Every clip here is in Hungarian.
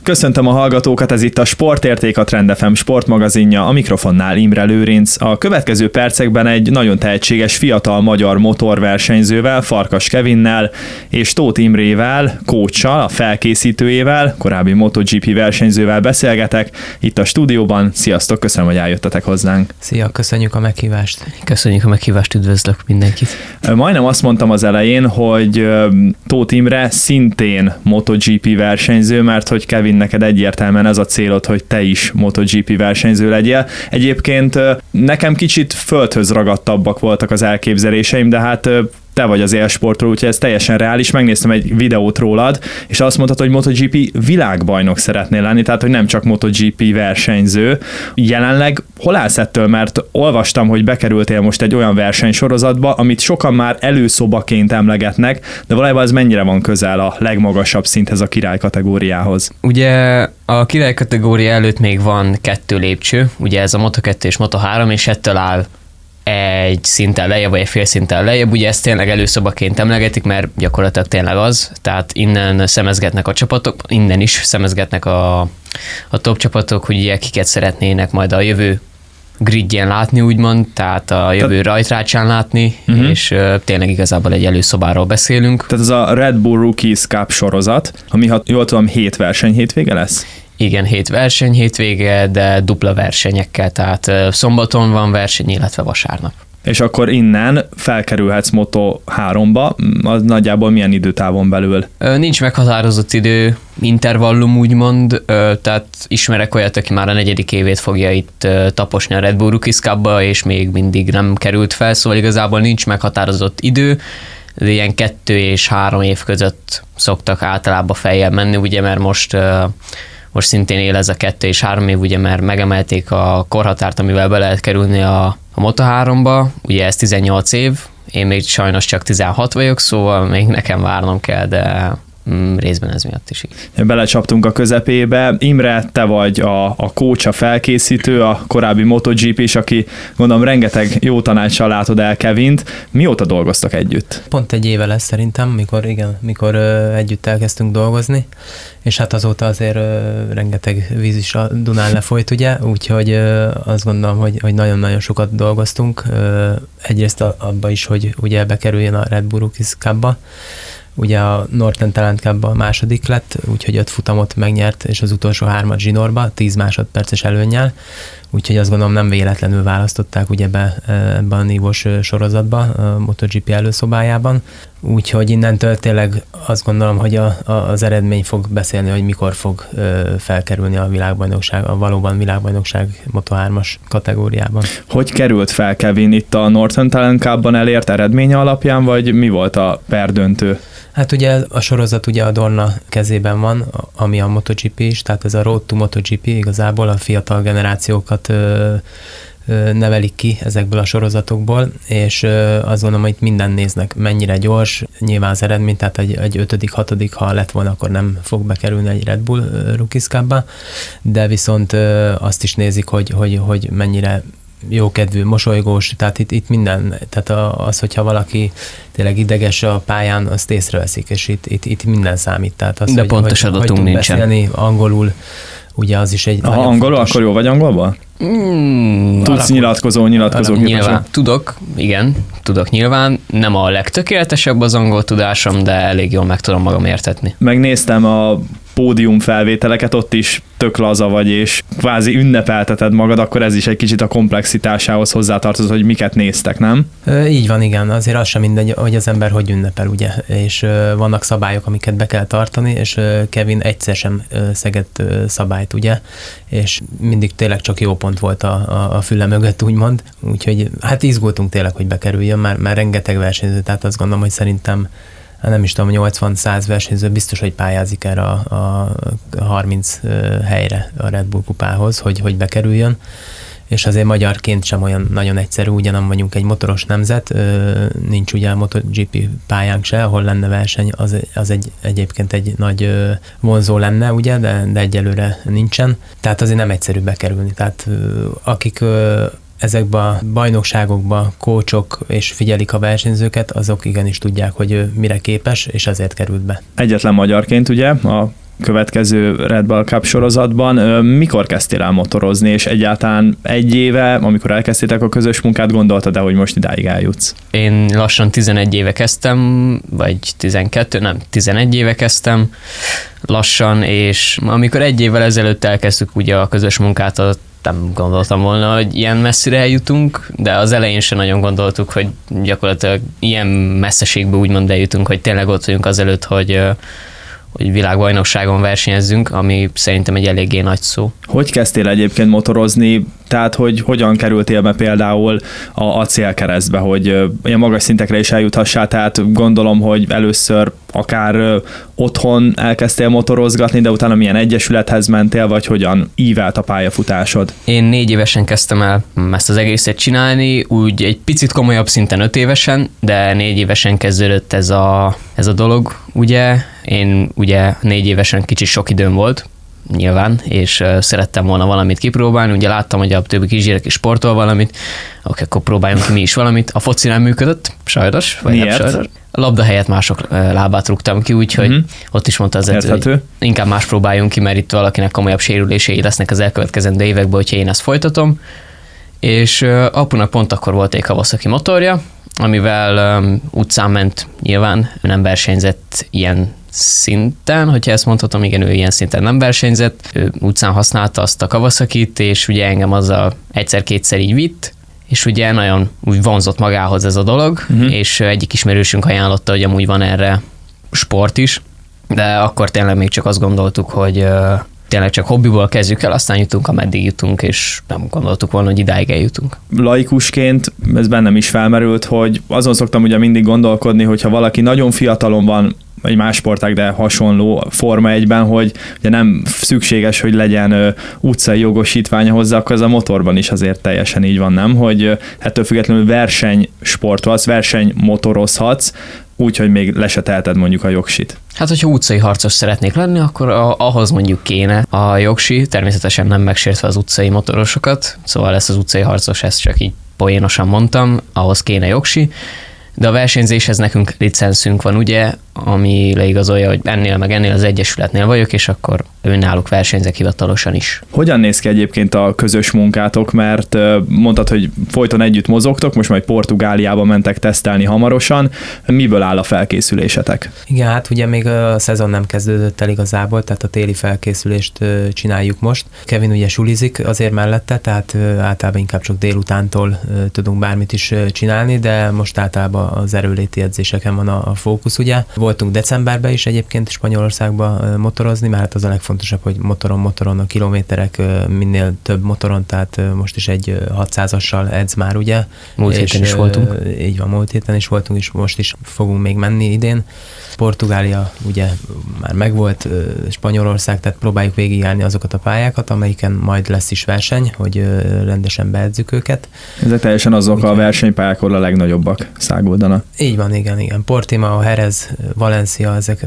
Köszöntöm a hallgatókat, ez itt a Sportérték, a Trend FM sportmagazinja, a mikrofonnál Imre Lőrinc. A következő percekben egy nagyon tehetséges fiatal magyar motorversenyzővel, Farkas Kevinnel és Tóth Imrével, coachsal, a felkészítőjével, korábbi MotoGP versenyzővel beszélgetek itt a stúdióban. Sziasztok, köszönöm, hogy eljöttetek hozzánk. Szia, köszönjük a meghívást. Köszönjük a meghívást, üdvözlök mindenkit. Majdnem azt mondtam az elején, hogy Tóth Imre szintén MotoGP versenyző, mert hogy Kevin, neked egyértelműen ez a célod, hogy te is MotoGP versenyző legyél. Egyébként nekem kicsit földhöz ragadtabbak voltak az elképzeléseim, de hát te vagy az élsportról, úgyhogy ez teljesen reális. Megnéztem egy videót rólad, és azt mondtad, hogy MotoGP világbajnok szeretnél lenni, tehát hogy nem csak MotoGP versenyző. Jelenleg hol állsz ettől? Mert olvastam, hogy bekerültél most egy olyan versenysorozatba, amit sokan már előszobaként emlegetnek, de valójában ez mennyire van közel a legmagasabb szinthez, a király kategóriához? Ugye a király kategória előtt még van 2 lépcső, ugye ez a Moto2 és Moto3, és ettől áll egy szinten lejjebb, vagy egy fél szinten lejjebb, ugye ezt tényleg előszobaként emlegetik, mert gyakorlatilag tényleg az, tehát innen szemezgetnek a csapatok, innen is szemezgetnek a top csapatok, hogy ugye kiket szeretnének majd a jövő gridjén látni, úgymond, tehát a jövő rajtrácsán látni, és tényleg igazából egy előszobáról beszélünk. Tehát ez a Red Bull Rookies Cup sorozat, ami, ha jól tudom, 7 verseny hétvége lesz? Igen, 7 verseny hétvége, de dupla versenyekkel, tehát szombaton van verseny, illetve vasárnap. És akkor innen felkerülhetsz Moto3-ba, az nagyjából milyen időtávon belül? Nincs meghatározott idő, intervallum úgymond, tehát ismerek olyat, aki már a 4. évét fogja itt taposni a Red Bull Rookies Cup-ba, és még mindig nem került fel, szóval igazából nincs meghatározott idő, de ilyen 2 és 3 év között szoktak általában feljebb menni, ugye, mert most szintén él ez a 2 és 3 év, ugye, mert megemelték a korhatárt, amivel be lehet kerülni a Moto3-ba, ugye ez 18 év, én még sajnos csak 16 vagyok, szóval még nekem várnom kell, de részben ez miatt is így. Belecsaptunk a közepébe. Imre, te vagy a coach, a felkészítő, a korábbi MotoGP-s, aki gondolom rengeteg jó tanácssal látod el Kevint. Mióta dolgoztak együtt? Pont egy éve lesz szerintem, mikor együtt elkezdtünk dolgozni, és hát azóta azért rengeteg víz is a Dunán lefolyt, ugye, úgyhogy azt gondolom, hogy nagyon-nagyon sokat dolgoztunk. Egyrészt abba is, hogy ugye bekerüljön a Red Bull Rookies Cup-ba. Ugye a Northern Talent Cup-ban második lett, úgyhogy 5 futamot megnyert, és az utolsó 3-at zsinórba, 10 másodperces előnnyel, úgyhogy azt gondolom nem véletlenül választották ugye ebbe a nívós sorozatba, a MotoGP előszobájában. Úgyhogy innentől tényleg azt gondolom, hogy az eredmény fog beszélni, hogy mikor fog felkerülni a világbajnokság, a valóban világbajnokság Moto3-as kategóriában. Hogy került fel Kevin itt a Northern Talent Cup-ban elért eredménye alapján, vagy mi volt a perdöntő? Hát ugye a sorozat ugye a Dorna kezében van, ami a MotoGP is, tehát ez a Road to MotoGP igazából a fiatal generációkat nevelik ki ezekből a sorozatokból, és azt gondolom, hogy itt minden néznek, mennyire gyors, nyilván az eredmény, tehát egy 5., 6., ha lett volna, akkor nem fog bekerülni egy Red Bull Rookies Cup-ba, de viszont azt is nézik, hogy mennyire jókedvű, mosolygós, tehát itt minden, tehát az, hogyha valaki tényleg ideges a pályán, azt észreveszik, és itt minden számít. Tehát az, de pontos adatunk nincsen. Beszélni angolul, ugye az is egy nagyon angolul, fontos. Akkor jó vagy angolban? Tudsz nyilatkozó nyilván. Tudok nyilván. Nem a legtökéletesebb az angol tudásom, de elég jól meg tudom magam értetni. Megnéztem a pódium felvételeket, ott is tök laza vagy, és kvázi ünnepelteted magad, akkor ez is egy kicsit a komplexitásához hozzátartozott, hogy miket néztek, nem? Így van, igen. Azért az sem mindegy, hogy az ember hogy ünnepel, ugye, és vannak szabályok, amiket be kell tartani, és Kevin egyszer sem szegett szabályt, ugye, és mindig tényleg csak jó pont volt a füle mögött, úgymond, úgyhogy hát izgultunk tényleg, hogy bekerüljön, már rengeteg versenyző, tehát azt gondolom, hogy szerintem nem is tudom, 80-100 versenyző biztos, hogy pályázik erre a 30 helyre a Red Bull kupához, hogy bekerüljön, és azért magyarként sem olyan nagyon egyszerű, ugye nem vagyunk egy motoros nemzet, nincs ugye a MotoGP pályánk se, ahol lenne verseny, az egyébként egy nagy vonzó lenne, ugye, de egyelőre nincsen, tehát azért nem egyszerű bekerülni, tehát akik ezekbe a bajnokságokba kócsok és figyelik a versenyzőket, azok igenis tudják, hogy mire képes, és azért került be. Egyetlen magyarként ugye a következő Red Bull Cup sorozatban. Mikor kezdtél el motorozni, és egyáltalán egy éve, amikor elkezdtétek a közös munkát, gondoltad de hogy most idáig eljutsz? Én lassan 11 éve kezdtem, vagy 11 éve kezdtem lassan, és amikor egy évvel ezelőtt elkezdtük ugye a közös munkát, nem gondoltam volna, hogy ilyen messzire eljutunk, de az elején sem nagyon gondoltuk, hogy gyakorlatilag ilyen messzeségbe úgymond eljutunk, hogy tényleg ott vagyunk azelőtt, hogy világbajnokságon versenyezzünk, ami szerintem egy eléggé nagy szó. Hogy kezdtél egyébként motorozni? Tehát, hogy hogyan kerültél be például a célkeresztbe, hogy ilyen magas szintekre is eljuthassál, tehát gondolom, hogy először akár otthon elkezdtél motorozgatni, de utána milyen egyesülethez mentél, vagy hogyan ívelt a pályafutásod? Én 4 évesen kezdtem el ezt az egészet csinálni, úgy egy picit komolyabb szinten 5 évesen, de 4 évesen kezdődött ez a dolog, ugye. Én ugye 4 évesen kicsit sok időm volt, nyilván, és szerettem volna valamit kipróbálni, ugye láttam, hogy a többi kisgyerek is sportol valamit, oké, akkor próbáljunk ki mi is valamit. A foci nem működött, sajnos, vagy nem sajnos. A labda helyett mások lábát rúgtam ki, úgyhogy ott is mondta az edző, hogy inkább más próbáljunk ki, mert itt valakinek komolyabb sérülései lesznek az elkövetkezendő években, hogyha én ezt folytatom. És apunak pont akkor volt egy Kawasaki motorja, amivel utcán ment, nyilván nem versenyzett ilyen szinten, hogyha ezt mondhatom, igen, ő ilyen szinten nem versenyzett, ő utcán használta azt a Kawasakit, és ugye engem azzal egyszer-kétszer így vitt, és ugye nagyon úgy vonzott magához ez a dolog, és egyik ismerősünk ajánlotta, hogy amúgy van erre sport is, de akkor tényleg még csak azt gondoltuk, hogy tényleg csak hobbiból kezdjük el, aztán jutunk, ameddig jutunk, és nem gondoltuk volna, hogy idáig eljutunk. Laikusként ez bennem is felmerült, hogy azon szoktam ugye mindig gondolkodni, hogyha valaki nagyon fiatalon van, vagy más sportág, de hasonló Forma 1-ben, hogy ugye nem szükséges, hogy legyen utcai jogosítványa hozzá, akkor ez a motorban is azért teljesen így van, nem? Hogy ettől függetlenül versenysportolsz, versenymotorozhatsz, úgyhogy még le se teheted mondjuk a jogsit. Hát, hogyha utcai harcos szeretnék lenni, akkor ahhoz mondjuk kéne a jogsi, természetesen nem megsértve az utcai motorosokat, szóval ezt az utcai harcos, ezt csak így poénosan mondtam, ahhoz kéne jogsi, de a versenyzéshez nekünk licenszünk van, ugye, ami leigazolja, hogy ennél az egyesületnél vagyok, és akkor önállók versenyzek hivatalosan is. Hogyan néz ki egyébként a közös munkátok, mert mondtad, hogy folyton együtt mozogtok, most majd Portugáliába mentek tesztelni hamarosan. Miből áll a felkészülésetek? Igen, hát ugye még a szezon nem kezdődött el igazából, tehát a téli felkészülést csináljuk most. Kevin ugye sulizik azért mellette, tehát általában inkább csak délutántól tudunk bármit is csinálni, de most általában az erőléti edzéseken van a fókusz, ugye. Voltunk decemberben is egyébként Spanyolországban motorozni, mert az a legfontosabb, hogy motoron a kilométerek, minél több motoron, tehát most is egy 600-assal edz már, ugye. Múlt héten is voltunk. Így van, múlt héten is voltunk, és most is fogunk még menni idén. Portugália ugye már megvolt, Spanyolország, tehát próbáljuk végigjárni azokat a pályákat, amelyiken majd lesz is verseny, hogy rendesen beedzük őket. Ezek teljesen azok a versenypályák, ahol a legnagyobbak száguldanak. Így van, igen. Portimao, Jerez, Valencia, ezek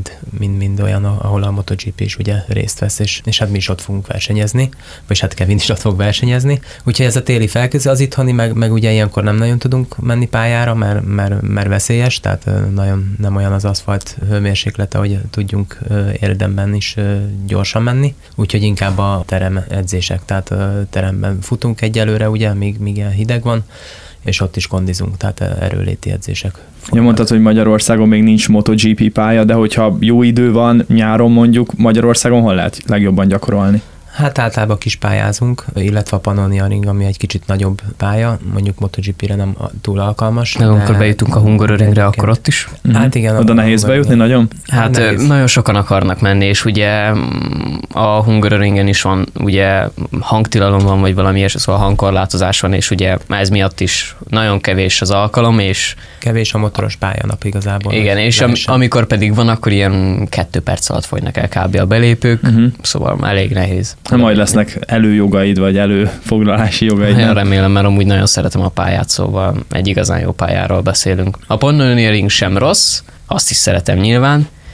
mind olyan, ahol a MotoGP is ugye részt vesz, és hát mi is ott fogunk versenyezni, vagy hát Kevin is ott fog versenyezni. Úgyhogy ez a téli felkészülés, az itthoni, meg ugye ilyenkor nem nagyon tudunk menni pályára, mert veszélyes, tehát nagyon nem olyan az aszfalt hőmérséklete, hogy tudjunk érdemben is gyorsan menni. Úgyhogy inkább a terem edzések, tehát teremben futunk egyelőre, ugye, míg ilyen hideg van, és ott is kondizunk, tehát erőléti edzések. Ja, mondtad, hogy Magyarországon még nincs MotoGP pálya, de hogyha jó idő van nyáron mondjuk, Magyarországon hol lehet legjobban gyakorolni? Hát általában kispályázunk, illetve a Pannonia Ring, ami egy kicsit nagyobb pálya, mondjuk MotoGP-re nem túl alkalmas. De amikor bejutunk a Hungaroringre, akkor ott is. Hát igen. Oda nehéz bejutni nagyon? Hát nehéz. Nagyon sokan akarnak menni, és ugye a Hungaroringen is van, ugye hangtilalom van, vagy valami ilyesmi, szóval hangkorlátozás van, és ugye ez miatt is nagyon kevés az alkalom, és kevés a motoros pályanap igazából. Igen, és amikor pedig van, akkor ilyen 2 perc alatt fogynak el kb. A belépők, szóval elég nehéz. Majd lesznek előjogaid, vagy előfoglalási jogaid. Nagyon remélem, mert amúgy nagyon szeretem a pályát, szóval egy igazán jó pályáról beszélünk. A Pannonia Ring sem rossz, azt is szeretem nyilván,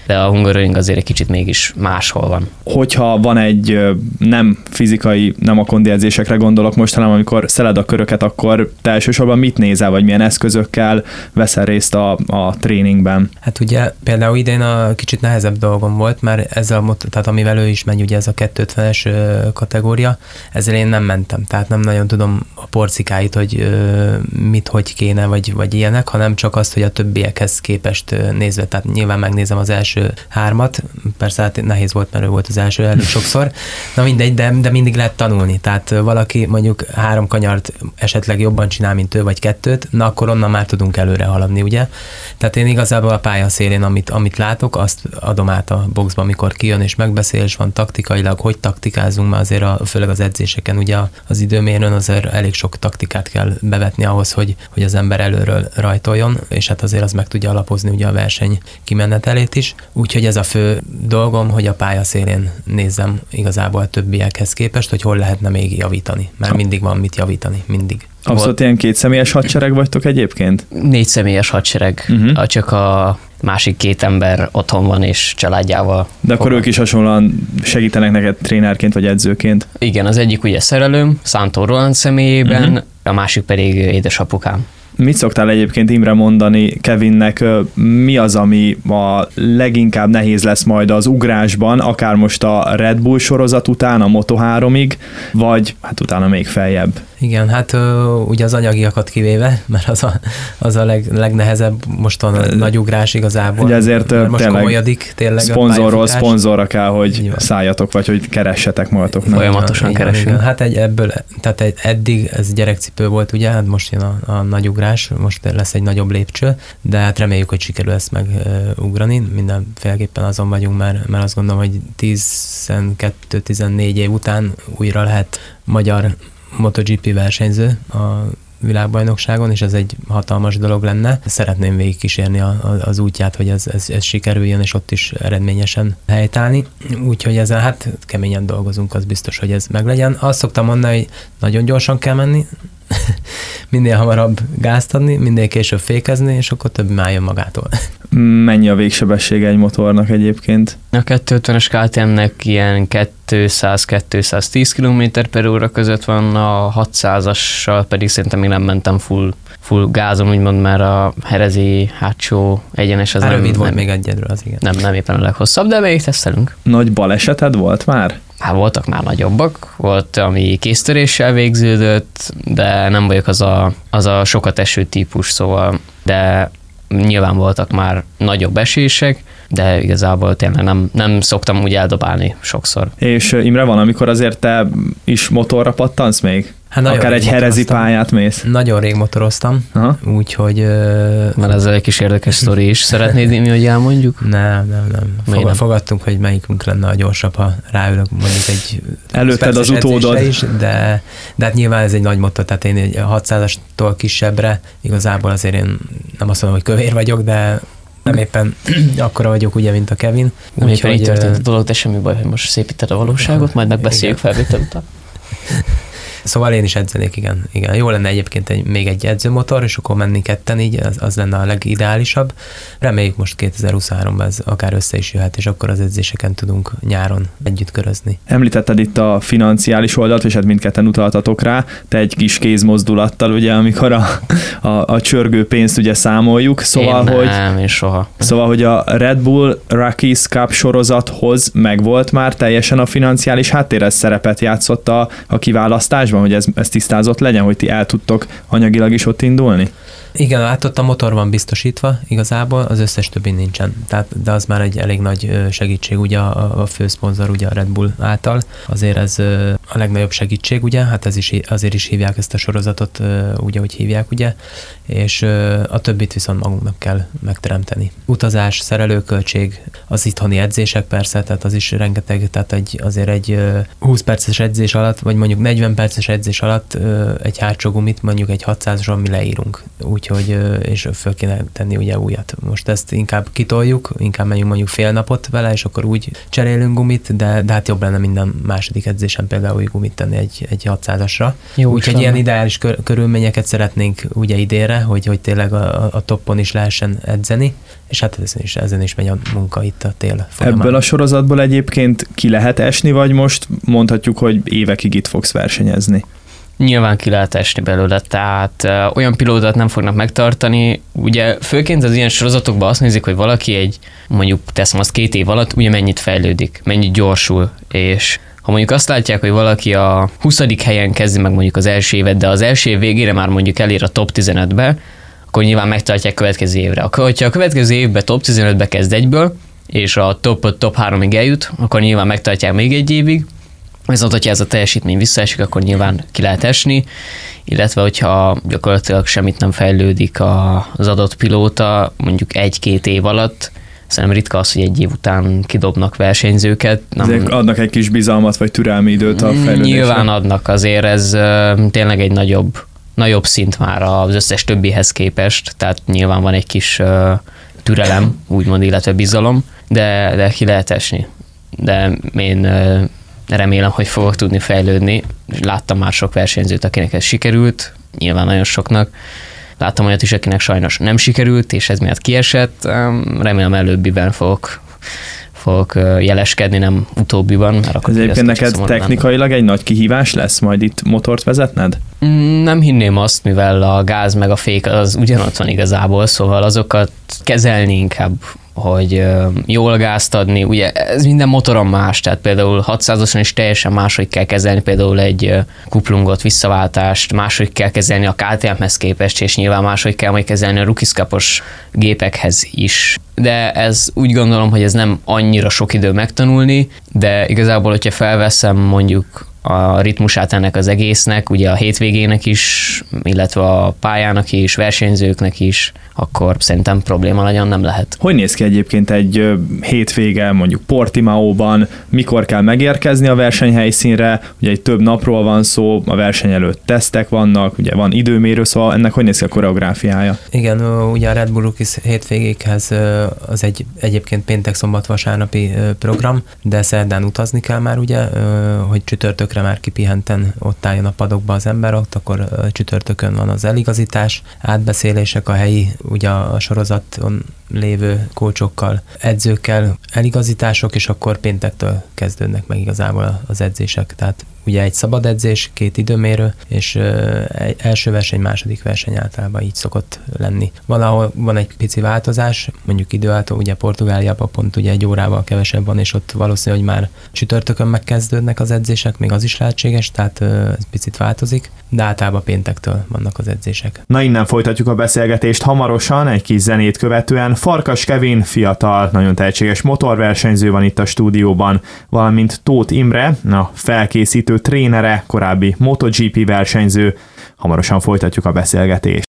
de a Hungaroring azért egy kicsit mégis máshol van. Hogyha van egy nem fizikai, nem a kondi edzésekre gondolok most, hanem amikor szeled a köröket, akkor te elsősorban mit nézel, vagy milyen eszközökkel veszel részt a tréningben? Hát ugye például idén a kicsit nehezebb dolgom volt, mert ezzel, tehát amivel ő is megy, ugye ez a 250-es kategória, ezzel én nem mentem, tehát nem nagyon tudom a porcikáit, hogy mit, hogy kéne, vagy ilyenek, hanem csak azt, hogy a többiekhez képest nézve, tehát nyilván megnézem az első 3-at, persze hát nehéz volt, mert ő volt az első elég sokszor, na mindegy, de mindig lehet tanulni, tehát valaki mondjuk 3 kanyart esetleg jobban csinál, mint ő, vagy 2, na akkor onnan már tudunk előre haladni, ugye? Tehát én igazából a pálya szélén, amit látok, azt adom át a boxba, amikor kijön és megbeszél, és van taktikailag, hogy taktikázunk, mert azért főleg az edzéseken, ugye az időmérőn azért elég sok taktikát kell bevetni ahhoz, hogy az ember előről rajtoljon, és hát azért az meg tudja alapozni ugye a verseny kimenetelét is. Úgyhogy ez a fő dolgom, hogy a pálya szélén nézzem igazából a többiekhez képest, hogy hol lehetne még javítani, mert mindig van mit javítani, mindig. Abszolút ilyen 2 személyes hadsereg vagytok egyébként? 4 személyes hadsereg, csak a másik 2 ember otthon van és családjával. De akkor ők is hasonlóan segítenek neked trénerként vagy edzőként? Igen, az egyik ugye szerelőm, Szántó Roland személyében, a másik pedig édesapukám. Mit szoktál egyébként, Imre, mondani Kevinnek, mi az, ami a leginkább nehéz lesz majd az ugrásban, akár most a Red Bull sorozat után, a Moto3-ig, vagy hát utána még feljebb? Igen, hát ugye az anyagiakat kivéve, mert az a legnehezebb mostan a nagy ugrás igazából. Ugye ezért most komolyodik tényleg szponzorról szponzorra kell, hogy szálljatok, vagy hogy keressetek magatoknak. Folyamatosan keresünk. Igen. Hát tehát eddig ez gyerekcipő volt, ugye, hát most jön a nagy ugrás, most lesz egy nagyobb lépcső, de hát reméljük, hogy sikerül ezt megugrani. Mindenféleképpen azon vagyunk, mert azt gondolom, hogy 12-14 év után újra lehet magyar MotoGP versenyző a világbajnokságon, és ez egy hatalmas dolog lenne. Szeretném végigkísérni az útját, hogy ez sikerüljön, és ott is eredményesen helytállni. Úgyhogy ezen hát keményen dolgozunk, az biztos, hogy ez meglegyen. Azt szoktam mondani, hogy nagyon gyorsan kell menni, minél hamarabb gázt adni, minél később fékezni, és akkor több már jön magától. Mennyi a végsebessége egy motornak egyébként? A 250-es KTM-nek ilyen 200-210 km/h között van, a 600-assal pedig szerintem még nem mentem full gázon, úgymond, mert a herezi hátsó egyenes az rövid volt még egyedül, az igen. Nem éppen a leghosszabb, de még tesztelünk. Nagy baleseted volt már? Hát voltak már nagyobbak, volt, ami kéztöréssel végződött, de nem vagyok az a sokat eső típus, szóval, de nyilván voltak már nagyobb esések, de igazából tényleg nem szoktam úgy eldobálni sokszor. És Imre, van, amikor azért te is motorra pattansz még? Hát akár egy herezi pályát mész? Nagyon rég motoroztam, úgyhogy... Mert ezzel egy kis érdekes sztori is. Szeretnéd mi, hogy elmondjuk? Nem. Fogadtunk, hogy melyikünk lenne a gyorsabb, ha ráülök mondjuk egy... Előtted az utódod. Is, de hát nyilván ez egy nagy motor, tehát én egy 600-astól kisebbre igazából azért én nem azt mondom, hogy kövér vagyok, de nem éppen akkora vagyok, ugye, mint a Kevin. Úgyhogy így történt a dolog, de semmi baj, hogy most szépíted a valóságot, majd megbeszéljük felvétel után. Szóval én is edzenék, igen. Jó lenne egyébként még egy edzőmotor, és akkor menni ketten, így az lenne a legideálisabb. Reméljük most 2023-ban ez akár össze is jöhet, és akkor az edzéseken tudunk nyáron együtt körözni. Említetted itt a financiális oldalt, és hát mindketten utaltatok rá, te egy kis kézmozdulattal, ugye, amikor a csörgő pénzt ugye számoljuk. Szóval, én soha. Szóval, hogy a Red Bull Rockies Cup sorozathoz megvolt már teljesen a financiális háttér, ez szerepet játszott a kiválasztásban, hogy ez tisztázott legyen, hogy ti el tudtok anyagilag is ott indulni? Igen, hát ott a motor van biztosítva igazából, az összes többi nincsen. De az már egy elég nagy segítség, ugye a főszponzor, ugye a Red Bull által. Azért ez a legnagyobb segítség, ugye, hát azért is hívják ezt a sorozatot, úgy, ahogy hívják, ugye, és a többit viszont magunknak kell megteremteni. Utazás, szerelőköltség, az itthoni edzések persze, tehát az is rengeteg, tehát azért egy 20 perces edzés alatt, vagy mondjuk 40 perces edzés alatt egy hátsó gumit, mondjuk egy 600-ról mi leírunk. úgyhogy és föl kéne tenni ugye újat. Most ezt inkább kitoljuk, inkább menjünk mondjuk fél napot vele, és akkor úgy cserélünk gumit, de hát jobb lenne minden második edzésen például új gumit tenni egy 600-asra. Úgyhogy ilyen ideális körülményeket szeretnénk ugye idénre, hogy tényleg a toppon is lehessen edzeni, és hát ezen is megy a munka itt a tél folyamán. Ebből a sorozatból egyébként ki lehet esni, vagy most mondhatjuk, hogy évekig itt fogsz versenyezni? Nyilván ki lehet esni belőle, tehát olyan pilótát nem fognak megtartani. Ugye főként az ilyen sorozatokban azt nézik, hogy valaki mondjuk teszem azt 2 év alatt, ugye mennyit fejlődik, mennyit gyorsul, és ha mondjuk azt látják, hogy valaki a 20. helyen kezdi meg mondjuk az első évet, de az első év végére már mondjuk elér a top 15-be, akkor nyilván megtartják következő évre. Akkor, hogyha a következő évben top 15-be kezd egyből, és a top 3-ig eljut, akkor nyilván megtartják még egy évig, viszont, hogyha ez a teljesítmény visszaesik, akkor nyilván ki lehet esni, illetve hogyha gyakorlatilag semmit nem fejlődik az adott pilóta, mondjuk 1-2 év alatt, szerintem ritka az, hogy 1 év után kidobnak versenyzőket. Ezek adnak egy kis bizalmat, vagy türelmi időt a fejlődésre? Nyilván adnak, azért ez tényleg egy nagyobb szint már az összes többihez képest, tehát nyilván van egy kis türelem, úgymond, illetve bizalom, de ki lehet esni. De én remélem, hogy fogok tudni fejlődni. Láttam már sok versenyzőt, akinek ez sikerült, nyilván nagyon soknak. Láttam olyat is, akinek sajnos nem sikerült, és ez miatt kiesett. Remélem előbbiben fogok jeleskedni, nem utóbbiban. Mert akkor ez egyébként neked technikailag egy nagy kihívás lesz majd itt motort vezetned? Nem hinném azt, mivel a gáz meg a fék az ugyanott van igazából, szóval azokat kezelni inkább, hogy jól gázt adni. Ugye ez minden motoron más, tehát például 600-oson is teljesen máshogy kell kezelni például egy kuplungot, visszaváltást, máshogy kell kezelni a KTM-hez képest, és nyilván máshogy kell majd kezelni a Rookies-Cup-os gépekhez is. De ez úgy gondolom, hogy ez nem annyira sok idő megtanulni, de igazából, hogyha felveszem mondjuk a ritmusát ennek az egésznek, ugye a hétvégének is, illetve a pályának is, versenyzőknek is, akkor szerintem probléma nagyon nem lehet. Hogy néz ki egyébként egy hétvége mondjuk Portimaóban, mikor kell megérkezni a versenyhelyszínre, ugye egy több napról van szó, a verseny előtt tesztek vannak, ugye van időmérő, szóval ennek hogy néz ki a koreográfiája? Igen, ugye a Red Bull Rookies hétvégékhez az egy egyébként péntek-szombat-vasárnapi program, de szerdán utazni kell már ugye, hogy csütörtökre már kipihenten ott álljon a padokba az ember, ott akkor csütörtökön van az eligazítás, átbeszélések a helyi, ugye a sorozaton lévő kócsokkal, edzőkkel, eligazítások, és akkor péntektől kezdődnek meg igazából az edzések. Tehát ugye egy szabad edzés, 2 időmérő, és első verseny, második verseny általában így szokott lenni. Valahol van egy pici változás, mondjuk időáltal, ugye Portugáliában pont ugye 1 órával kevesebb van, és ott valószínű, hogy már csütörtökön megkezdődnek az edzések, még az is lehetséges, tehát ez picit változik, de általában péntektől vannak az edzések. Na, innen folytatjuk a beszélgetést hamarosan, egy kis zenét követően. Farkas Kevin, fiatal, nagyon tehetséges motorversenyző van itt a stúdióban, valamint Tóth Imre, a felkészítő trénere, korábbi MotoGP versenyző. Hamarosan folytatjuk a beszélgetést.